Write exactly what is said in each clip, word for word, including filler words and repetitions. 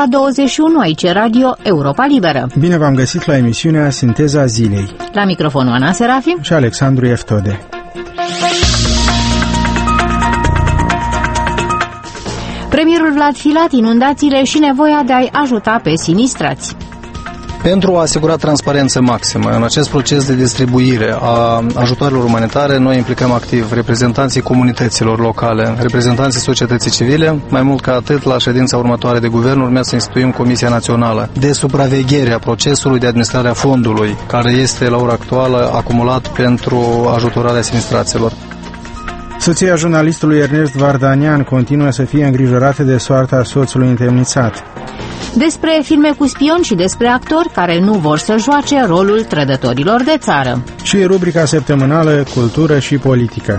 ora douăzeci și unu, aici Radio Europa Liberă. Bine v-am găsit la emisiunea Sinteza Zilei. La microfonul Ana Serafim și Alexandru Eftode. Premierul Vlad Filat, inundațiile și nevoia de a-i ajuta pe sinistrați. Pentru a asigura transparență maximă în acest proces de distribuire a ajutoarelor umanitare, noi implicăm activ reprezentanții comunităților locale, reprezentanții societății civile. Mai mult ca atât, la ședința următoare de guvern urmează să instituim Comisia Națională de supraveghere a procesului de administrare a fondului, care este la ora actuală acumulat pentru ajutorarea sinistraților. Soția jurnalistului Ernest Vardanian continuă să fie îngrijorată de soarta soțului întemnițat. Despre filme cu spion și despre actori care nu vor să joace rolul trădătorilor de țară. Și rubrica săptămânală Cultură și Politică.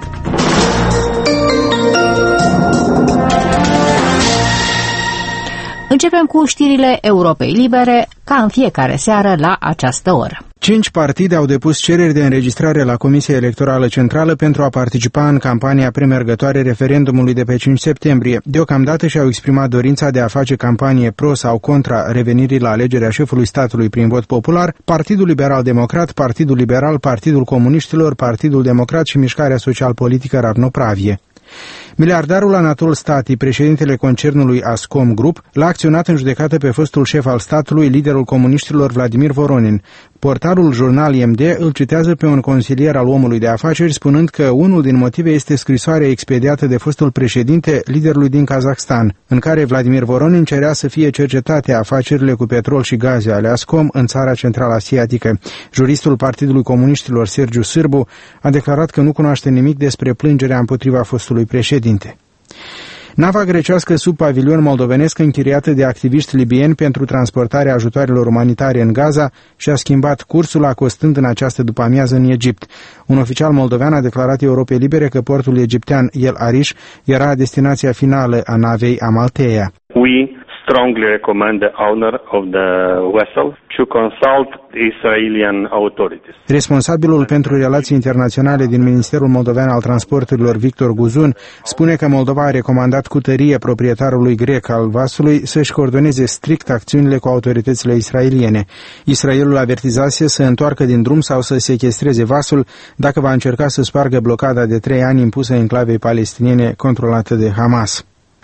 Începem cu știrile Europei Libere, ca în fiecare seară la această oră. Cinci partide au depus cereri de înregistrare la Comisia Electorală Centrală pentru a participa în campania premergătoare referendumului de pe cinci septembrie. Deocamdată și-au exprimat dorința de a face campanie pro sau contra revenirii la alegerea șefului statului prin vot popular Partidul Liberal Democrat, Partidul Liberal, Partidul Comuniștilor, Partidul Democrat și Mișcarea Social-Politică Ravnopravie. Miliardarul Anatol Stati, președintele concernului Ascom Group, l-a acționat în judecată pe fostul șef al statului, liderul comuniștilor Vladimir Voronin. Portalul Jurnal I M D îl citează pe un consilier al omului de afaceri, spunând că unul din motive este scrisoarea expediată de fostul președinte liderului din Kazakhstan, în care Vladimir Voronin cerea să fie cercetate afacerile cu petrol și gaze ale Ascom în țara central asiatică. Juristul Partidului Comuniștilor, Sergiu Sârbu, a declarat că nu cunoaște nimic despre plângerea împotriva fostului președinte. Nava grecească sub pavilion moldovenesc închiriată de activiști libieni pentru transportarea ajutoarelor umanitare în Gaza și-a schimbat cursul, acostând în această după-amiază în Egipt. Un oficial moldovean a declarat Europei Libere că portul egiptean El Arish era destinația finală a navei Amaltheia. We strongly recommend the owner of the vessel to consult Israeli authorities. Responsabilul pentru relații internaționale din Ministerul Moldovean al Transporturilor, Victor Guzun, spune că Moldova a recomandat cu tărie proprietarului grec al vasului să-și coordoneze strict acțiunile cu autoritățile israeliene. Israelul avertizase să întoarcă din drum sau să sechestreze vasul dacă va încerca să spargă blocada de trei ani impusă enclavei palestiniene controlată de Hamas.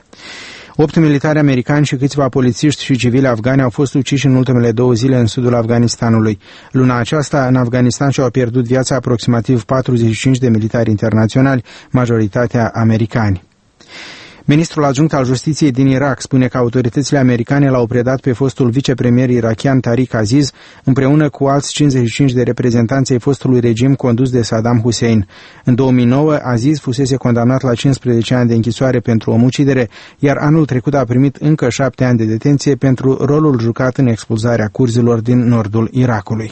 Opt militari americani și câțiva polițiști și civili afgani au fost uciși în ultimele două zile în sudul Afganistanului. Luna aceasta, în Afganistan și-au pierdut viața aproximativ patruzeci și cinci de militari internaționali, majoritatea americani. Ministrul adjunct al Justiției din Irak spune că autoritățile americane l-au predat pe fostul vicepremier irakian Tariq Aziz împreună cu alți cincizeci și cinci de reprezentanți ai fostului regim condus de Saddam Hussein. În două mii nouă, Aziz fusese condamnat la cincisprezece ani de închisoare pentru omucidere, iar anul trecut a primit încă șapte ani de detenție pentru rolul jucat în expulzarea curzilor din nordul Irakului.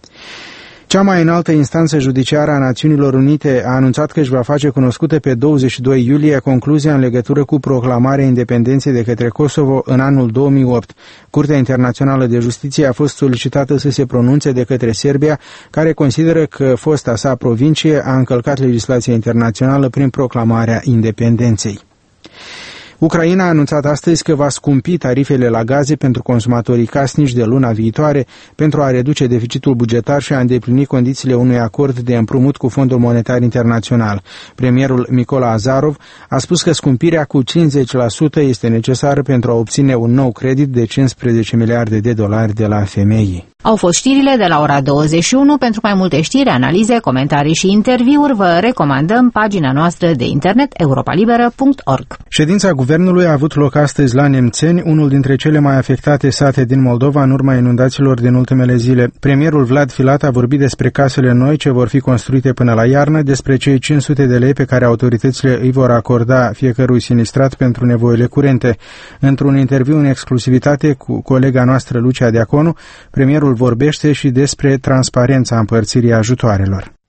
Cea mai înaltă instanță judiciară a Națiunilor Unite a anunțat că își va face cunoscută pe douăzeci și doi iulie concluzia în legătură cu proclamarea independenței de către Kosovo în anul două mii opt. Curtea Internațională de Justiție a fost solicitată să se pronunțe de către Serbia, care consideră că fosta sa provincie a încălcat legislația internațională prin proclamarea independenței. Ucraina a anunțat astăzi că va scumpi tarifele la gaze pentru consumatorii casnici de luna viitoare pentru a reduce deficitul bugetar și a îndeplini condițiile unui acord de împrumut cu Fondul Monetar Internațional. Premierul Mykola Azarov a spus că scumpirea cu cincizeci la sută este necesară pentru a obține un nou credit de cincisprezece miliarde de dolari de la F M I. Au fost știrile de la ora douăzeci și unu. Pentru mai multe știri, analize, comentarii și interviuri, vă recomandăm pagina noastră de internet europa liberă punct org. Ședința guvernului a avut loc astăzi la Nemțeni, unul dintre cele mai afectate sate din Moldova în urma inundațiilor din ultimele zile. Premierul Vlad Filat a vorbit despre casele noi ce vor fi construite până la iarnă, despre cei cinci sute de lei pe care autoritățile îi vor acorda fiecărui sinistrat pentru nevoile curente. Într-un interviu în exclusivitate cu colega noastră Lucia Diaconu, premierul vorbește și despre transparența împărțirii ajutoarelor.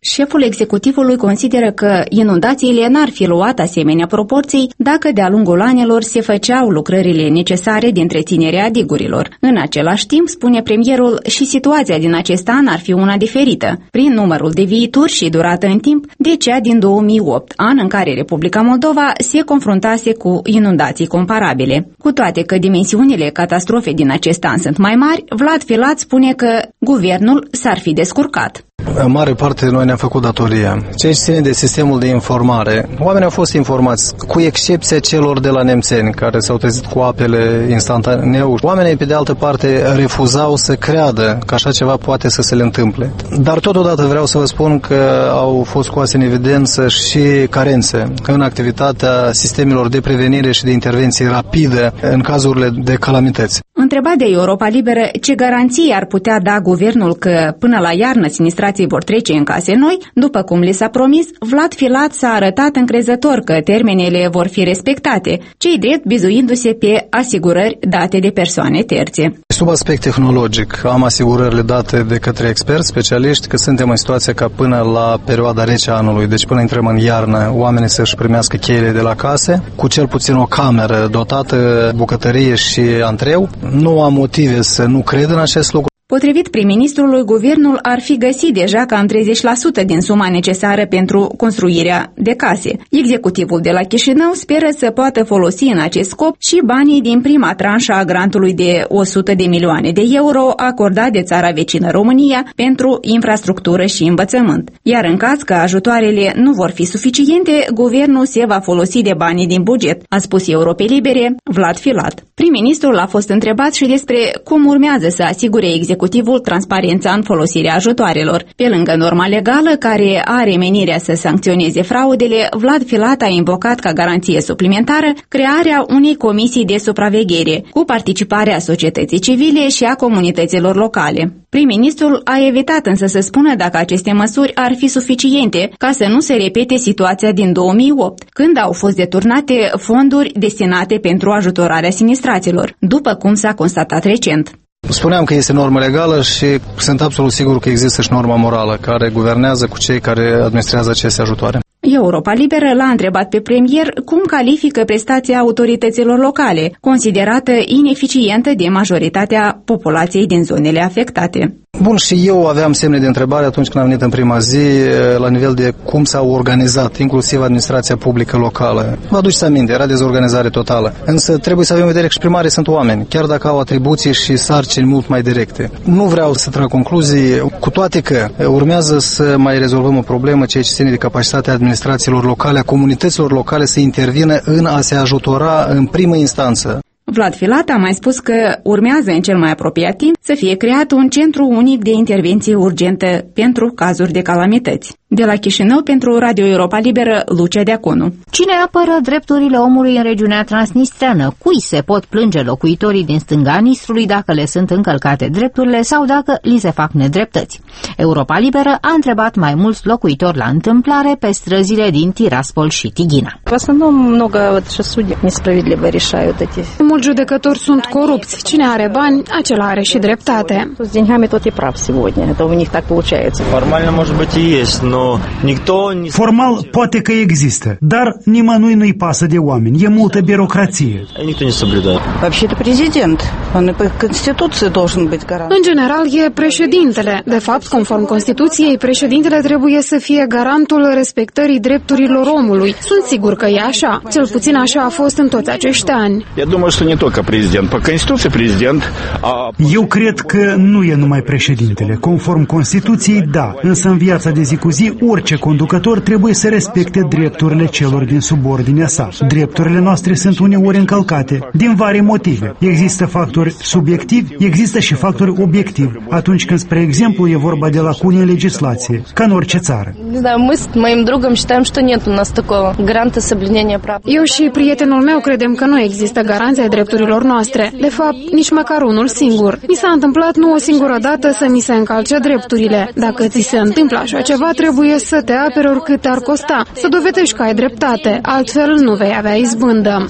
Șeful executivului consideră că inundațiile n-ar fi luat asemenea proporții dacă de-a lungul anilor se făceau lucrările necesare de întreținere a digurilor. În același timp, spune premierul, și situația din acest an ar fi una diferită, prin numărul de viituri și durată în timp, de cea din două mii opt, an în care Republica Moldova se confruntase cu inundații comparabile. Cu toate că dimensiunile catastrofei din acest an sunt mai mari, Vlad Filat spune că guvernul s-ar fi descurcat. În mare parte noi ne-am făcut datoria. Ceea ce ține de sistemul de informare, oamenii au fost informați, cu excepția celor de la Nemțeni, care s-au trezit cu apele instantaneu. Oamenii, pe de altă parte, refuzau să creadă că așa ceva poate să se le întâmple. Dar totodată vreau să vă spun că au fost scoase în evidență și carențe în activitatea sistemelor de prevenire și de intervenție rapidă în cazurile de calamități. Întrebat de Europa Liberă ce garanții ar putea da guvernul că până la iarnă sinistrații vor trece în case noi, după cum li s-a promis, Vlad Filat s-a arătat încrezător că termenele vor fi respectate, cei drept bizuindu-se pe asigurări date de persoane terțe. Sub aspect tehnologic, am asigurările date de către experți, specialiști, că suntem în situație ca până la perioada rece a anului, deci până intrăm în iarnă, oamenii să-și primească cheile de la case, cu cel puțin o cameră dotată, bucătărie și antreu. Nu am motive să nu cred în acest lucru. Potrivit prim-ministrului, guvernul ar fi găsit deja cam treizeci la sută din suma necesară pentru construirea de case. Executivul de la Chișinău speră să poată folosi în acest scop și banii din prima tranșă a grantului de o sută de milioane de euro acordat de țara vecină România pentru infrastructură și învățământ. Iar în caz că ajutoarele nu vor fi suficiente, guvernul se va folosi de banii din buget, a spus Europei Libere Vlad Filat. Prim-ministrul a fost întrebat și despre cum urmează să asigure executivul transparența în folosirea ajutoarelor. Pe lângă norma legală care are menirea să sancționeze fraudele, Vlad Filat a invocat ca garanție suplimentară crearea unei comisii de supraveghere cu participarea societății civile și a comunităților locale. Prim-ministrul a evitat însă să spună dacă aceste măsuri ar fi suficiente ca să nu se repete situația din două mii opt, când au fost deturnate fonduri destinate pentru ajutorarea sinistraților, după cum s-a constatat recent. Spuneam că este normă legală și sunt absolut sigur că există și norma morală care guvernează cu cei care administrează aceste ajutoare. Europa Liberă l-a întrebat pe premier cum califică prestația autorităților locale, considerată ineficientă de majoritatea populației din zonele afectate. Bun, și eu aveam semne de întrebare atunci când am venit în prima zi la nivel de cum s-au organizat, inclusiv administrația publică locală. Vă aduceți aminte, era dezorganizare totală. Însă trebuie să avem în vedere că și primarii sunt oameni, chiar dacă au atribuții și sarcini mult mai directe. Nu vreau să trag concluzii, cu toate că urmează să mai rezolvăm o problemă, ceea ce ține de capacitatea administrațiilor locale, a comunităților locale să intervină în a se ajutora în primă instanță. Vlad Filat a mai spus că urmează în cel mai apropiat timp să fie creat un centru unic de intervenție urgentă pentru cazuri de calamități. De la Chișinău, pentru Radio Europa Liberă, Lucia Deaconu. Cine apără drepturile omului în regiunea transnistreană? Cui se pot plânge locuitorii din stânga Nistrului dacă le sunt încălcate drepturile sau dacă li se fac nedreptăți? Europa Liberă a întrebat mai mulți locuitori la întâmplare pe străzile din Tiraspol și Tighina. Mulți judecători sunt corupți. Cine are bani, acela are și dreptate. Formal poate că există, dar nimănui nu-i pasă de oameni. E multă birocrație. În general, e președintele. De fapt, conform Constituției, președintele trebuie să fie garantul respectării drepturilor omului. Sunt sigur că e așa. Cel puțin așa a fost în toți acești ani. Eu cred că nu e numai președintele. Conform Constituției, da, însă în viața de zi cu zi, orice conducător trebuie să respecte drepturile celor din subordinea sa. Drepturile noastre sunt uneori încălcate, din vari motive. Există factori subiectivi, există și factori obiectivi, atunci când, spre exemplu, e vorba de lacune în legislație, ca în orice țară. Eu și prietenul meu credem că nu există garanția drepturilor noastre. De fapt, nici măcar unul singur. Mi s-a întâmplat nu o singură dată să mi se încalce drepturile. Dacă ți se întâmplă așa ceva, trebuie trebuie să te aperi oricât ar costa, să dovedești că ai dreptate, altfel nu vei avea izbândă.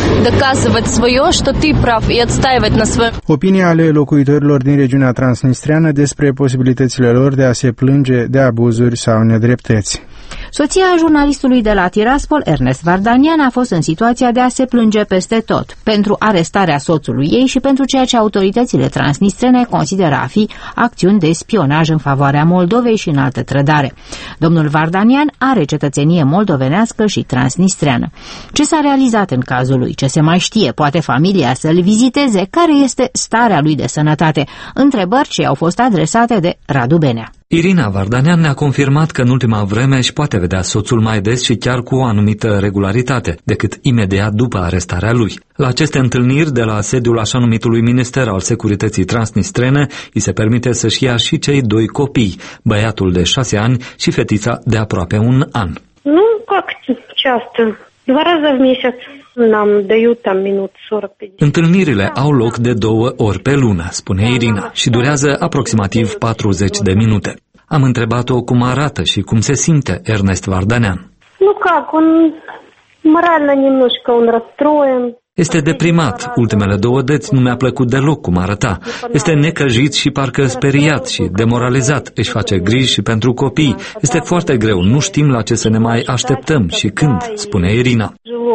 Opinia ale locuitorilor din regiunea transnistreană despre posibilitățile lor de a se plânge de abuzuri sau nedreptăți. Soția jurnalistului de la Tiraspol, Ernest Vardanian, a fost în situația de a se plânge peste tot pentru arestarea soțului ei și pentru ceea ce autoritățile transnistrene consideră a fi acțiuni de spionaj în favoarea Moldovei și în altă trădare. Domnul Vardanian are cetățenie moldovenească și transnistreană. Ce s-a realizat în cazul lui? Ce se mai știe? Poate familia să-l viziteze? Care este starea lui de sănătate? Întrebări ce au fost adresate de Radu Benea. Irina Vardanian ne-a confirmat că în ultima vreme își poate vedea soțul mai des și chiar cu o anumită regularitate decât imediat după arestarea lui. La aceste întâlniri de la sediul așa numitului Minister al Securității Transnistrene îi se permite să-și ia și cei doi copii, băiatul de șase ani și fetița de aproape un an. Nu, как часто. Два раза в месяц нам дают там минут сорок пятьдесят. Întâlnirile au loc de două ori pe lună, spune Irina, și durează aproximativ patruzeci de minute. Am întrebat-o cum arată și cum se simte Ernest Vardanian. Ну как, он морально немножко он расстроен. Este deprimat. Ultimele două dăți nu mi-a plăcut deloc cum arăta. Este necăjit și parcă speriat și demoralizat. Își face griji și pentru copii. Este foarte greu. Nu știm la ce să ne mai așteptăm și când, spune Irina.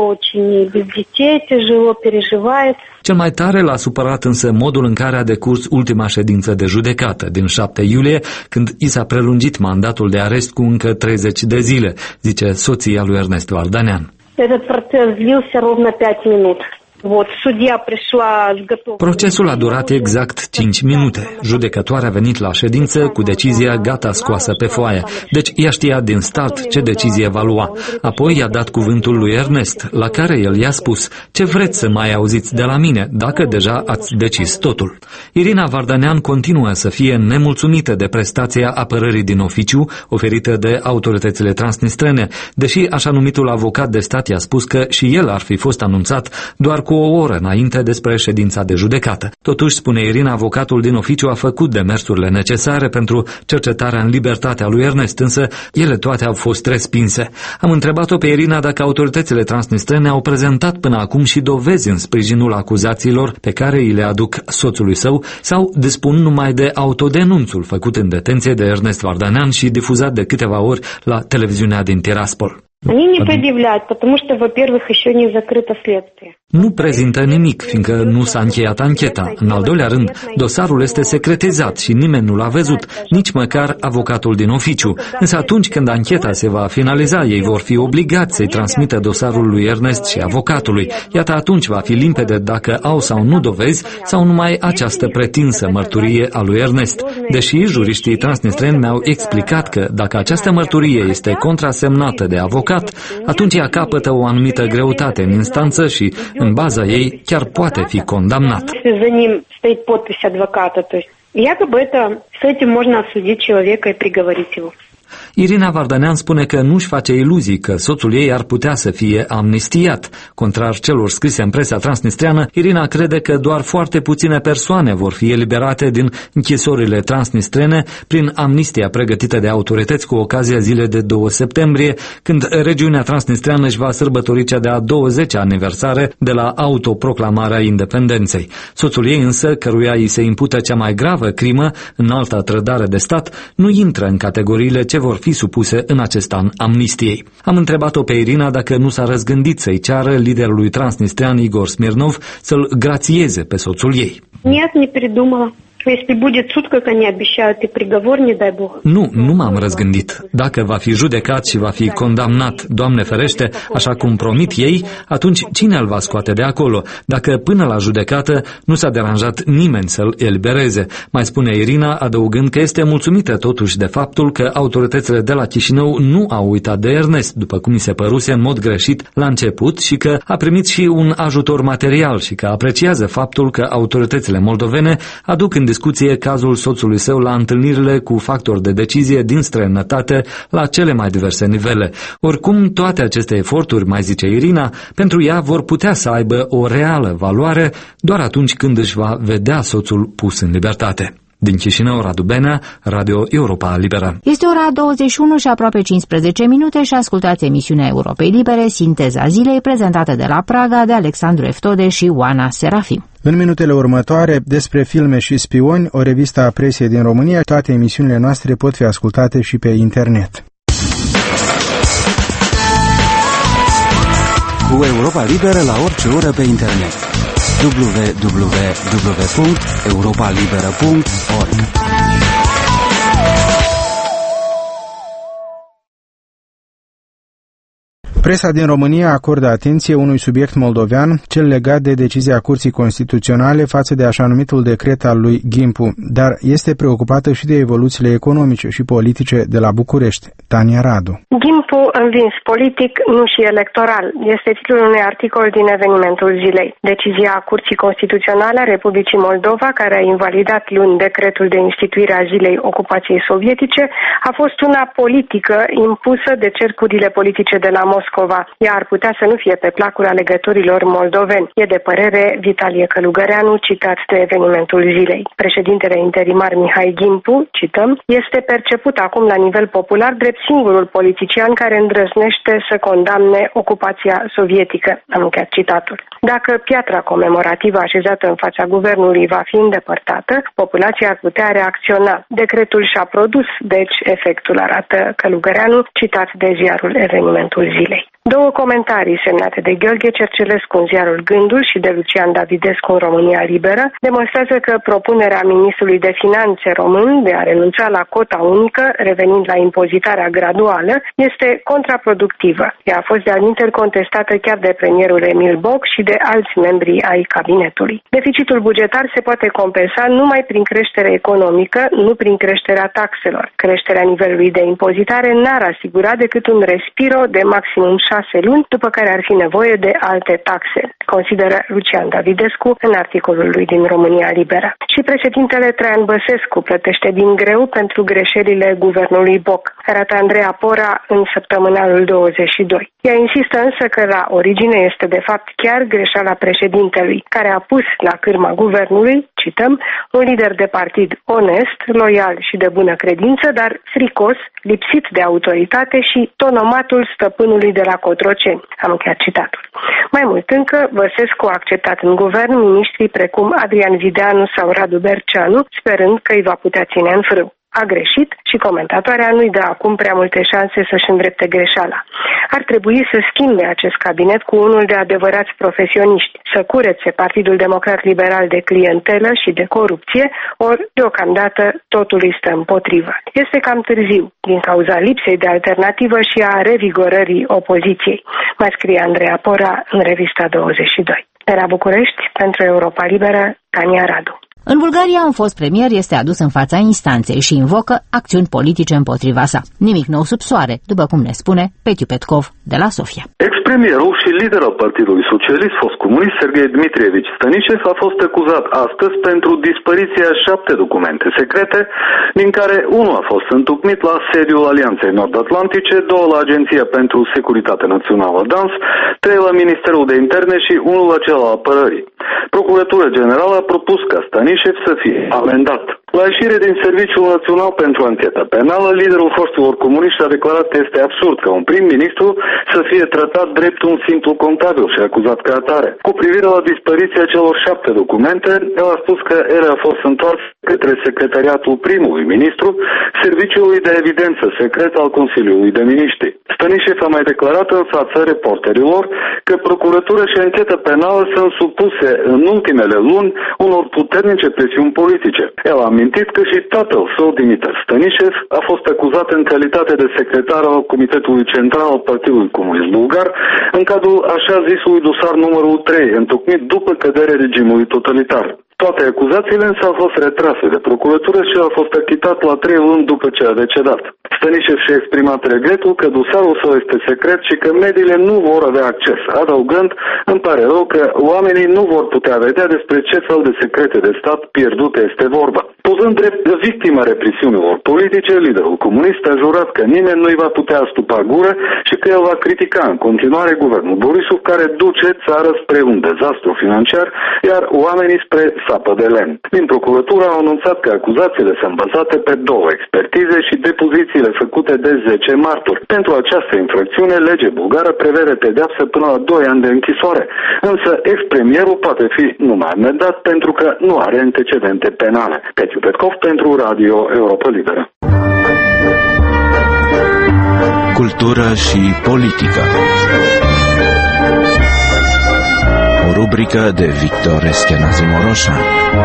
Cel mai tare l-a supărat însă modul în care a decurs ultima ședință de judecată din șapte iulie, când i s-a prelungit mandatul de arest cu încă treizeci de zile, zice soția lui Ernest Vardanian. Этот процесс длился ровно пять минут. Вот, судья пришла с готовой... Procesul a durat exact cinci minute. Judecătoarea a venit la ședință cu decizia gata scoasă pe foaie. Deci ea știa din start ce decizie va lua. Apoi i-a dat cuvântul lui Ernest, la care el i-a spus: ce vreți să mai auziți de la mine, dacă deja ați decis totul? Irina Vardanian continuă să fie nemulțumită de prestația apărării din oficiu oferită de autoritățile transnistrene, deși așa numitul avocat de stat i-a spus că și el ar fi fost anunțat doar cu o oră înainte despre ședința de judecată. Totuși, spune Irina, avocatul din oficiu a făcut demersurile necesare pentru cercetarea în libertate a lui Ernest, însă ele toate au fost respinse. Am întrebat-o pe Irina dacă autoritățile transnistrene au prezentat până acum și dovezi în sprijinul acuzațiilor pe care îi le aduc soțului său sau dispun numai de autodenunțul făcut în detenție de Ernest Vardanian și difuzat de câteva ori la televiziunea din Tiraspol. Они не предъявляют, потому что, во-первых, еще не закрыто следствие. Nu prezintă nimic, fiindcă nu s-a încheiat ancheta. În al doilea rând, dosarul este secretizat și nimeni nu l-a văzut, nici măcar avocatul din oficiu. Însă atunci când ancheta se va finaliza, ei vor fi obligați să-i transmită dosarul lui Ernest și avocatului. Iată atunci va fi limpede dacă au sau nu dovezi sau numai această pretinsă mărturie a lui Ernest. Deși juriștii transnistreni mi-au explicat că dacă această mărturie este contrasemnată de avocat, atunci ea capătă o anumită greutate în instanță și, în baza ei, chiar poate fi condamnat. Irina Vardanian spune că nu-și face iluzii că soțul ei ar putea să fie amnistiat. Contrar celor scrise în presa transnistreană, Irina crede că doar foarte puține persoane vor fi eliberate din închisorile transnistrene prin amnistia pregătită de autorități cu ocazia zilei de doi septembrie, când regiunea transnistreană își va sărbători cea de-a douăzecea aniversare de la autoproclamarea independenței. Soțul ei însă, căruia îi se impută cea mai gravă crimă, înalta trădare de stat, nu intră în categoriile ce vor fi supuse în acest an amnistiei. Am întrebat-o pe Irina dacă nu s-a răzgândit să-i ceară liderului transnistrean Igor Smirnov să-l grațieze pe soțul ei. Нет, не передумала. Если будет суд, как они обещают, и приговор, не дай бог. Nu, nu m-am răzgândit. Dacă va fi judecat și va fi condamnat, Doamne ferește, așa cum promit ei, atunci cine îl va scoate de acolo? Dacă până la judecată nu s-a deranjat nimeni să-l elibereze, mai spune Irina, adăugând că este mulțumită totuși de faptul că autoritățile de la Chișinău nu au uitat de Ernest, după cum i se păruse în mod greșit la început, și că a primit și un ajutor material și că apreciază faptul că autoritățile moldovene aduc în discuție cazul soțului său la întâlnirile cu factori de decizie din străinătate la cele mai diverse nivele. Oricum, toate aceste eforturi, mai zice Irina, pentru ea vor putea să aibă o reală valoare doar atunci când își va vedea soțul pus în libertate. Din Chișinău, Radu Benea, Radio Europa Liberă. Este ora douăzeci și unu și aproape cincisprezece minute și ascultați emisiunea Europei Libere, Sinteza zilei, prezentată de la Praga de Alexandru Eftode și Oana Serafim. În minutele următoare, despre filme și spioni, o revistă a presiei din România. Toate emisiunile noastre pot fi ascultate și pe internet. Cu Europa Liberă la orice oră pe internet. w w w punct europa liberă punct org Presa din România acordă atenție unui subiect moldovean, cel legat de decizia Curții Constituționale față de așa numitul decret al lui Gimpu, dar este preocupată și de evoluțiile economice și politice de la București. Tania Radu. Gimpu învins politic, nu și electoral, este titlul unui articol din evenimentul zilei. Decizia Curții Constituționale a Republicii Moldova, care a invalidat luni decretul de instituire a zilei ocupației sovietice, a fost una politică impusă de cercurile politice de la Moscova. Ea ar putea să nu fie pe placul alegătorilor moldoveni. E de părere Vitalie Călugăreanu, citat de evenimentul zilei. Președintele interimar Mihai Gimpu, cităm, este perceput acum la nivel popular drept singurul politician care îndrăznește să condamne ocupația sovietică. Am încheiat citatul. Dacă piatra comemorativă așezată în fața guvernului va fi îndepărtată, populația ar putea reacționa. Decretul și-a produs, deci efectul, arată Călugăreanu, citat de ziarul evenimentul zilei. Două comentarii semnate de Gheorghe Cercelescu în ziarul Gândul și de Lucian Davidescu în România Liberă demonstrează că propunerea ministrului de finanțe român de a renunța la cota unică, revenind la impozitarea graduală, este contraproductivă. Ea a fost de altminteri contestată chiar de premierul Emil Boc și de alți membri ai cabinetului. Deficitul bugetar se poate compensa numai prin creștere economică, nu prin creșterea taxelor. Creșterea nivelului de impozitare n-ar asigura decât un respiro de maximum șase luni, după care ar fi nevoie de alte taxe, consideră Lucian Davidescu în articolul lui din România Liberă. Și președintele Traian Băsescu plătește din greu pentru greșelile guvernului Boc, arată Andreea Pora în săptămânalul douăzeci și doi. Ea insistă însă că la origine este de fapt chiar greșeala președintelui, care a pus la cârma guvernului, cităm, un lider de partid onest, loial și de bună credință, dar fricos, lipsit de autoritate și tonomatul stăpânului de la Cotroceni. Am încheiat citatul. Mai mult încă, Băsescu a acceptat în guvern miniștrii precum Adrian Videanu sau Radu Berceanu, sperând că îi va putea ține în frâu. A greșit și comentatoarea nu-i dă acum prea multe șanse să-și îndrepte greșeala. Ar trebui să schimbe acest cabinet cu unul de adevărați profesioniști, să curețe Partidul Democrat Liberal de clientelă și de corupție, ori deocamdată totul îi stă împotrivă. Este cam târziu, din cauza lipsei de alternativă și a revigorării opoziției, mai scrie Andreea Pora în revista douăzeci și doi. De la București, pentru Europa Liberă, Tania Radu. În Bulgaria, un fost premier este adus în fața instanței și invocă acțiuni politice împotriva sa. Nimic nou sub soare, după cum ne spune Petiu Petkov de la Sofia. Ex-premierul și lider al Partidului Socialist, fost comunist, Serghei Dmitrievici Stănișev, a fost acuzat astăzi pentru dispariția șapte documente secrete, din care unul a fost întocmit la sediul Alianței Nord-Atlantice, două la Agenția pentru Securitate Națională D A N S, trei la Ministerul de Interne și unul la cel al Apărării. Procuratura Generală a propus ca Stănișev să fie amendat. La ieșire din Serviciul Național pentru Anchetă Penală, liderul forțelor comuniști a declarat că este absurd ca un prim-ministru să fie tratat drept un simplu contabil și acuzat ca atare. Cu privire la dispariția celor șapte documente, el a spus că ele au fost întoarse către secretariatul primului ministru, Serviciului de Evidență Secret al Consiliului de Miniștri. Stănișev a mai declarat în fața reporterilor că procuratura și anchetă penală sunt supuse în ultimele luni unor puternice presiuni politice. El a amintit că și tatăl său, Dimitar Stănișev, a fost acuzat în calitate de secretar al Comitetului Central al Partidului Comunist Bulgar, în cadrul așa zisului dosar numărul trei, întocmit după căderea regimului totalitar. Toate acuzațiile însă au fost retrase de procuratură și a fost achitat la trei luni după ce a decedat. Stănișev și-a exprimat regretul că dosarul său este secret și că mediile nu vor avea acces, adăugând, îmi pare rău că oamenii nu vor putea vedea despre ce fel de secrete de stat pierdute este vorba. Pozând drept victima represiunilor politice, liderul comunist a jurat că nimeni nu-i va putea stupa gură și că el va critica în continuare guvernul Borisov, care duce țara spre un dezastru financiar, iar oamenii spre sapă de lemn. Din procuratură au anunțat că acuzațiile sunt bazate pe două expertize și depozițiile făcute de zece martori. Pentru această infracțiune, legea bulgară prevede pedeapsă până la doi ani de închisoare, însă ex-premierul poate fi numai amendat pentru că nu are antecedente penale. Petiu Petkov pentru Radio Europa Liberă. Cultură și politică. O rubrică de Victor Eschenazi Moroșan.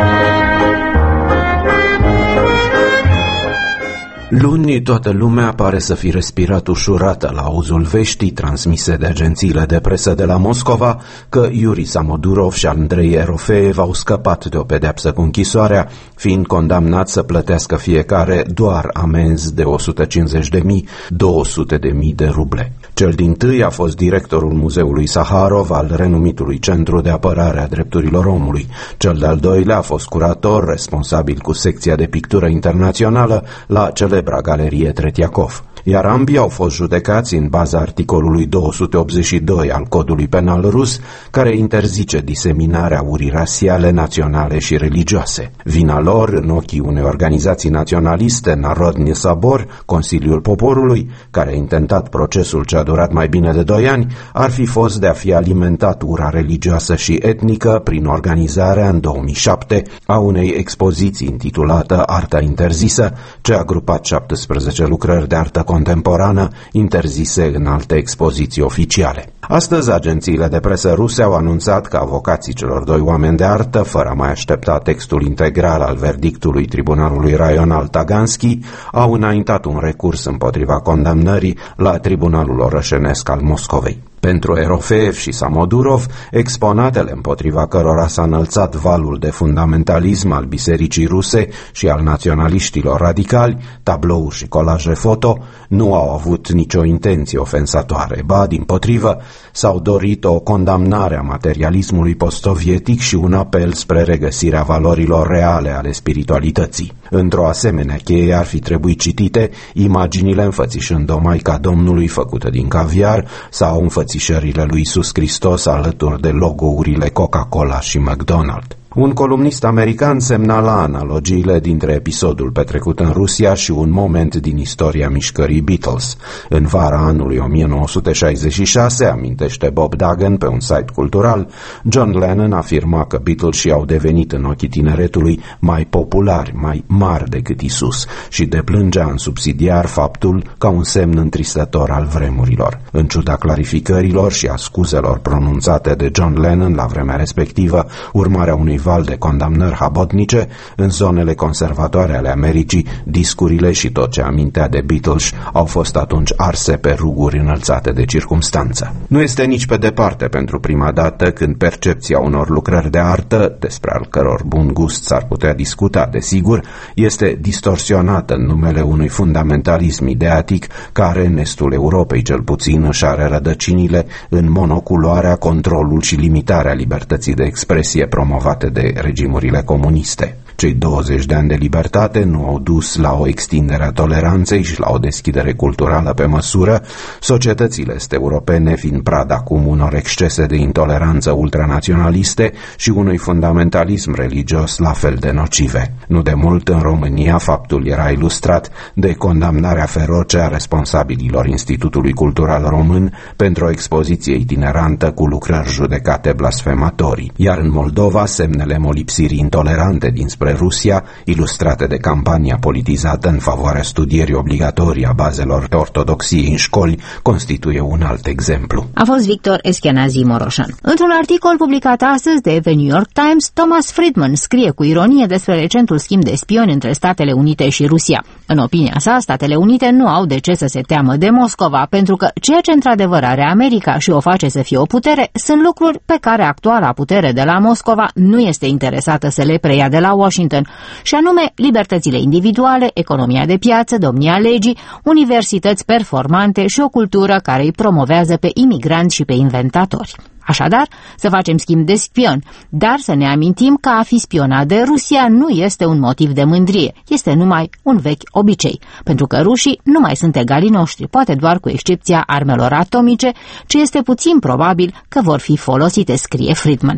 Luni, toată lumea pare să fi respirat ușurată la auzul veștii transmise de agențiile de presă de la Moscova că Iuri Samodurov și Andrei Erofeev au scăpat de o pedeapsă cu închisoarea, fiind condamnați să plătească fiecare doar amenzi de o sută cincizeci de mii - două sute de mii de ruble. Cel dintâi a fost directorul Muzeului Saharov al renumitului Centru de Apărare a Drepturilor Omului. Cel de-al doilea a fost curator responsabil cu secția de pictură internațională la celebra galerie Tretiakov. Iar ambii au fost judecați în baza articolului două sute optzeci și doi al Codului Penal rus, care interzice diseminarea urii rasiale, naționale și religioase. Vina lor, în ochii unei organizații naționaliste, Narodny Sabor, Consiliul Poporului, care a intentat procesul ce a durat mai bine de doi ani, ar fi fost de a fi alimentat ura religioasă și etnică prin organizarea în două mii șapte a unei expoziții intitulată Arta interzisă, ce a grupat șaptesprezece lucrări de artă contemporană interzise în alte expoziții oficiale. Astăzi, agențiile de presă ruse au anunțat că avocații celor doi oameni de artă, fără a mai aștepta textul integral al verdictului Tribunalului Raional Taganski, au înaintat un recurs împotriva condamnării la Tribunalul Orășenesc al Moscovei. Pentru Erofeev și Samodurov, exponatele împotriva cărora s-a înălțat valul de fundamentalism al bisericii ruse și al naționaliștilor radicali, tablouri și colaje foto, nu au avut nicio intenție ofensatoare, ba, dimpotrivă, s-au dorit o condamnare a materialismului post-sovietic și un apel spre regăsirea valorilor reale ale spiritualității. Într-o asemenea cheie ar fi trebuit citite imaginile înfățișând o Maica Domnului făcută din caviar sau înfățișările lui Iisus Hristos alături de logourile Coca-Cola și McDonald's. Un columnist american semnala analogiile dintre episodul petrecut în Rusia și un moment din istoria mișcării Beatles. În vara anului o mie nouă sute șaizeci și șase, amintește Bob Dagan pe un site cultural, John Lennon afirma că Beatlesii au devenit în ochii tineretului mai populari, mai mari decât Isus și deplângea în subsidiar faptul ca un semn întristător al vremurilor. În ciuda clarificărilor și a scuzelor pronunțate de John Lennon la vremea respectivă, urmarea unui val de condamnări habotnice, în zonele conservatoare ale Americii, discurile și tot ce amintea de Beatles au fost atunci arse pe ruguri înălțate de circumstanță. Nu este nici pe departe pentru prima dată când percepția unor lucrări de artă, despre al căror bun gust s-ar putea discuta, desigur, este distorsionată în numele unui fundamentalism ideatic care, în estul Europei cel puțin, își are rădăcinile în monoculoarea, controlul și limitarea libertății de expresie promovate de regimurile comuniste. Cei douăzeci de ani de libertate nu au dus la o extindere a toleranței și la o deschidere culturală pe măsură, societățile este europene fiind prada acum unor excese de intoleranță ultranaționaliste și unui fundamentalism religios la fel de nocive. Nu de mult în România faptul era ilustrat de condamnarea feroce a responsabililor Institutului Cultural Român pentru o expoziție itinerantă cu lucrări judecate blasfematorii, iar în Moldova semnele molipsirii intolerante dinspre Rusia, ilustrate de campania politizată în favoarea studierii obligatorii a bazelor ortodoxiei în școli, constituie un alt exemplu. A fost Victor Eschenazi Moroșan. Într-un articol publicat astăzi de The New York Times, Thomas Friedman scrie cu ironie despre recentul schimb de spioni între Statele Unite și Rusia. În opinia sa, Statele Unite nu au de ce să se teamă de Moscova, pentru că ceea ce într-adevăr are America și o face să fie o putere sunt lucruri pe care actuala putere de la Moscova nu este interesată să le preia de la Washington, și anume libertățile individuale, economia de piață, domnia legii, universități performante și o cultură care îi promovează pe imigranți și pe inventatori. Așadar, să facem schimb de spion, dar să ne amintim că a fi spionat de Rusia nu este un motiv de mândrie, este numai un vechi obicei, pentru că rușii nu mai sunt egalii noștri, poate doar cu excepția armelor atomice, ce este puțin probabil că vor fi folosite, scrie Friedman.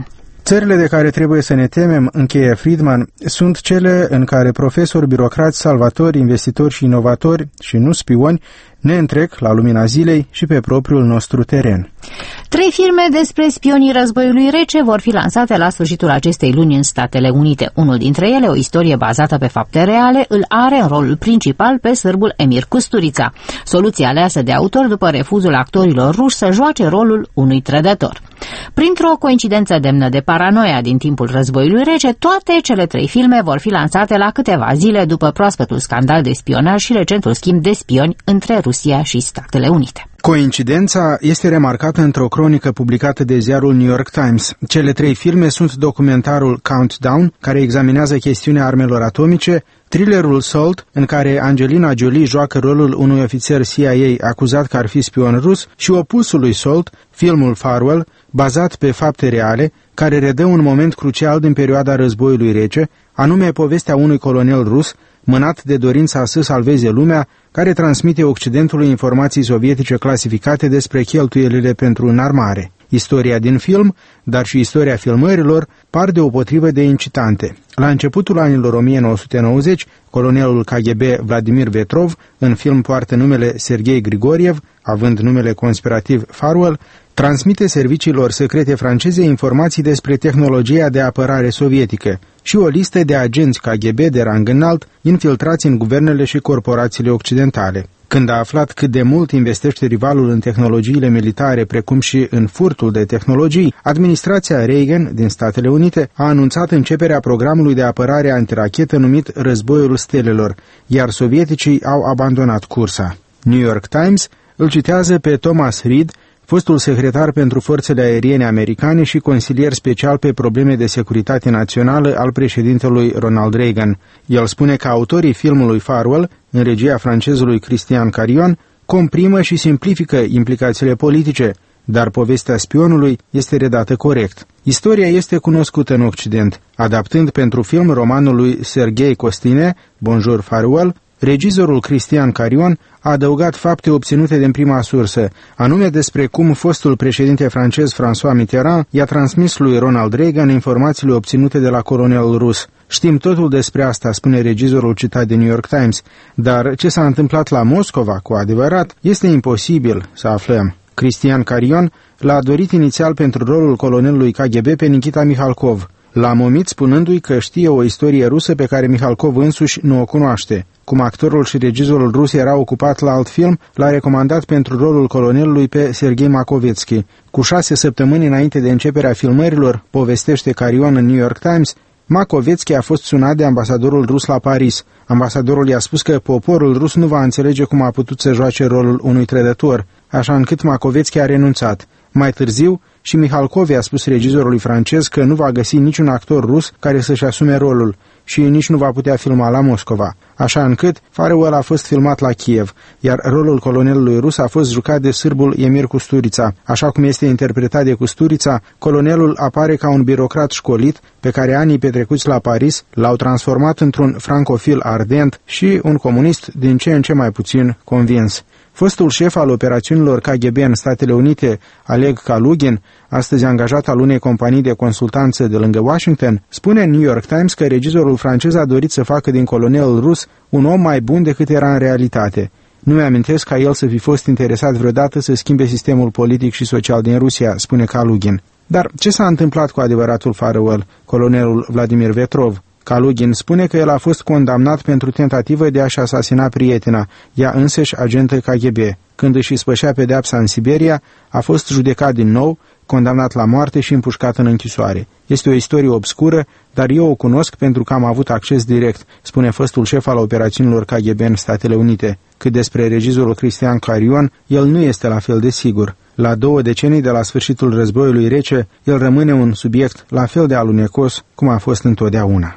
Țările de care trebuie să ne temem, încheie Friedman, sunt cele în care profesori, birocrați, salvatori, investitori și inovatori, și nu spioni, ne întrec la lumina zilei și pe propriul nostru teren. Trei filme despre spionii războiului rece vor fi lansate la sfârșitul acestei luni în Statele Unite. Unul dintre ele, o istorie bazată pe fapte reale, îl are în rolul principal pe sârbul Emir Kusturica, soluția aleasă de autor după refuzul actorilor ruși să joace rolul unui trădător. Printr-o coincidență demnă de paranoia din timpul războiului rece, toate cele trei filme vor fi lansate la câteva zile după proaspătul scandal de spionaj și recentul schimb de spioni între Rusia și Statele Unite. Coincidența este remarcată într-o cronică publicată de ziarul New York Times. Cele trei filme sunt documentarul Countdown, care examinează chestiunea armelor atomice, thrillerul Salt, în care Angelina Jolie joacă rolul unui ofițer C I A acuzat că ar fi spion rus, și opusul lui Salt, filmul Farewell, bazat pe fapte reale, care redă un moment crucial din perioada războiului rece, anume povestea unui colonel rus, mânat de dorința să salveze lumea, care transmite Occidentului informații sovietice clasificate despre cheltuielile pentru înarmare. Istoria din film, dar și istoria filmărilor, par deopotrivă de incitante. La începutul anilor o mie nouă sute nouăzeci, colonelul K G B Vladimir Vetrov, în film poartă numele Sergei Grigoriev, având numele conspirativ Farwell, transmite serviciilor secrete franceze informații despre tehnologia de apărare sovietică și o listă de agenți K G B de rang înalt infiltrați în guvernele și corporațiile occidentale. Când a aflat cât de mult investește rivalul în tehnologiile militare, precum și în furtul de tehnologii, administrația Reagan din Statele Unite a anunțat începerea programului de apărare antirachetă numit Războiul Stelelor, iar sovieticii au abandonat cursa. New York Times îl citează pe Thomas Reed, fostul secretar pentru forțele aeriene americane și consilier special pe probleme de securitate națională al președintelui Ronald Reagan. El spune că autorii filmului Farewell, în regia francezului Christian Carion, comprimă și simplifică implicațiile politice, dar povestea spionului este redată corect. Istoria este cunoscută în Occident. Adaptând pentru film romanul lui Sergei Costine, Bonjour Farewell, regizorul Christian Carion a adăugat fapte obținute din prima sursă, anume despre cum fostul președinte francez François Mitterrand i-a transmis lui Ronald Reagan informațiile obținute de la colonelul rus. Știm totul despre asta, spune regizorul citat de New York Times, dar ce s-a întâmplat la Moscova, cu adevărat, este imposibil să aflăm. Christian Carion l-a dorit inițial pentru rolul colonelului K G B pe Nikita Mihalkov. L-a momit spunându-i că știe o istorie rusă pe care Mihalkov însuși nu o cunoaște. Cum actorul și regizorul rus era ocupat la alt film, l-a recomandat pentru rolul colonelului pe Sergei Makovetsky. Cu șase săptămâni înainte de începerea filmărilor, povestește Carion în New York Times, Makovetsky a fost sunat de ambasadorul rus la Paris. Ambasadorul i-a spus că poporul rus nu va înțelege cum a putut să joace rolul unui trădător, așa încât Makovetsky a renunțat. Mai târziu, și Mihalkov i-a spus regizorului francez că nu va găsi niciun actor rus care să-și asume rolul și nici nu va putea filma la Moscova, așa încât Farewell a fost filmat la Kiev, iar rolul colonelului rus a fost jucat de sârbul Emir Kusturica. Așa cum este interpretat de Kusturica, colonelul apare ca un birocrat școlit pe care anii petrecuți la Paris l-au transformat într-un francofil ardent și un comunist din ce în ce mai puțin convins. Fostul șef al operațiunilor K G B în Statele Unite, Oleg Kalugin, astăzi angajat al unei companii de consultanță de lângă Washington, spune în New York Times că regizorul francez a dorit să facă din colonelul rus un om mai bun decât era în realitate. Nu mi-amintesc ca el să fi fost interesat vreodată să schimbe sistemul politic și social din Rusia, spune Kalugin. Dar ce s-a întâmplat cu adevăratul Farewell, colonelul Vladimir Vetrov? Kalugin spune că el a fost condamnat pentru tentativă de a-și asasina prietena, ea însăși agentă K G B. Când își ispășea pedeapsa în Siberia, a fost judecat din nou, condamnat la moarte și împușcat în închisoare. Este o istorie obscură, dar eu o cunosc pentru că am avut acces direct, spune fostul șef al operațiunilor K G B în Statele Unite. Cât despre regizorul Christian Carion, el nu este la fel de sigur. La două decenii de la sfârșitul războiului rece, el rămâne un subiect la fel de alunecos cum a fost întotdeauna.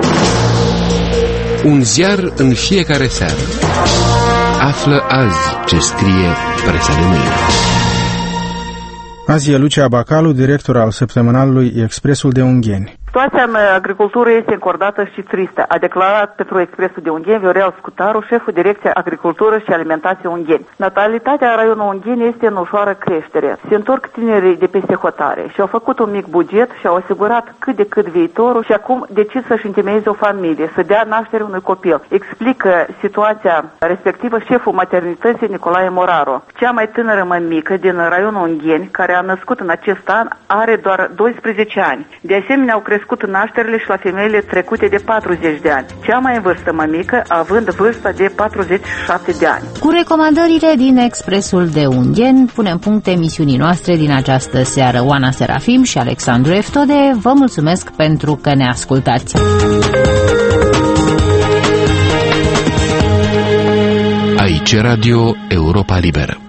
Un ziar în fiecare seară. Află azi ce scrie presa de mâine. Azi e Lucia Bacalu, director al săptămânalului Expresul de Ungheni. Situația în agricultură este încordată și tristă, a declarat pentru Expresul de Ungheni Viorel Scutaru, șeful Direcției Agricultură și Alimentație Ungheni. Natalitatea raionului Ungheni este în ușoară creștere. Se întorc tinerii de peste hotare și au făcut un mic buget și au asigurat cât de cât viitorul și acum decid să-și întemeieze o familie, să dea naștere unui copil. Explică situația respectivă șeful maternității Nicolae Moraru. Cea mai tânără mămică din raionul Ungheni, care a născut în acest an, are doar doisprezece ani. De asemenea, au crescut nașterile și la femeile trecute de patruzeci de ani. Cea mai în vârstă mămică având vârsta de patruzeci și șapte de ani. Cu recomandările din Expresul de Ungheni punem punct emisiunii noastre din această seară. Oana Serafim și Alexandru Eftode vă mulțumesc pentru că ne ascultați. Aici Radio Europa Liberă.